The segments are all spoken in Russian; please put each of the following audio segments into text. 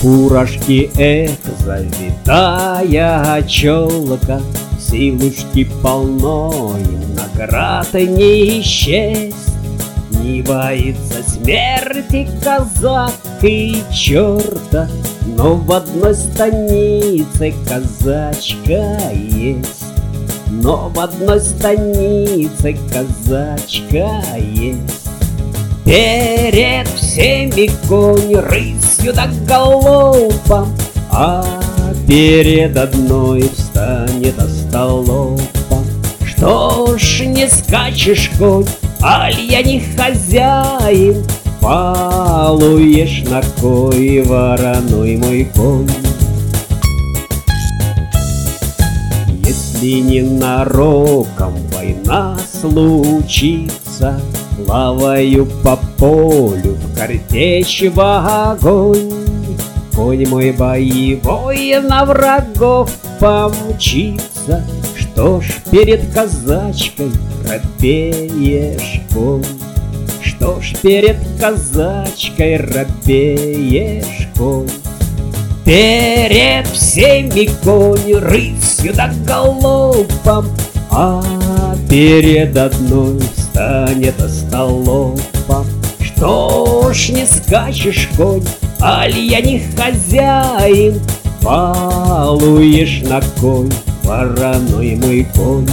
Курашки, эх, завитая челка, силушки полной, наград не исчесть. Не боится смерти казак и черта, но в одной станице казачка есть. Но в одной станице казачка есть. Перед всеми конь рысью да галопом, а перед одной встанет остолопом. Что ж не скачешь, конь, аль я не хозяин? Балуешь на кой, вороной мой конь? Если ненароком война случится, плаваю по полю в картечь в огонь. Конь мой боевой на врагов помчится. Что ж перед казачкой робеешь, конь? Что ж перед казачкой робеешь, конь? Перед всеми конь рысью да галопом, а перед одной встанет остолопом. Что ж не скачешь, конь, аль я не хозяин? Балуешь на конь, вороной мой конь.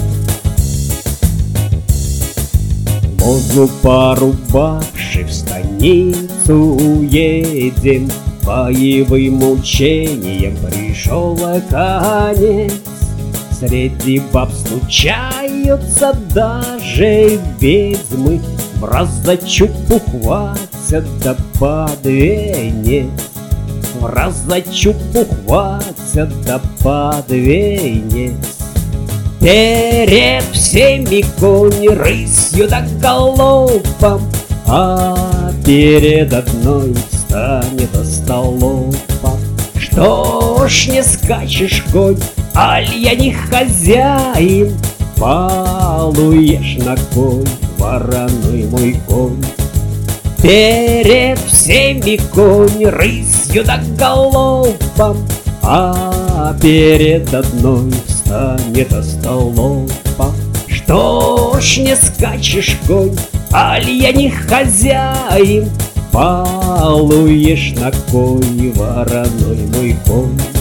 Лозу порубавши в станицу едем, боевым мучением пришел конец. Среди баб случаются даже ведьмы, враз за чупу хватят да под венец. Враз за чупу хватят да под венец. Перед всеми конь рысью да галопом, а перед одной встанет остолопом. Что ж не скачешь, конь, аль я не хозяин? Балуешь на кой, вороной мой конь? Перед всеми конь рысью да галопом, а перед одной встанет остолопом. Что ж не скачешь, конь, аль я не хозяин? Балуешь на кой, вороной мой конь?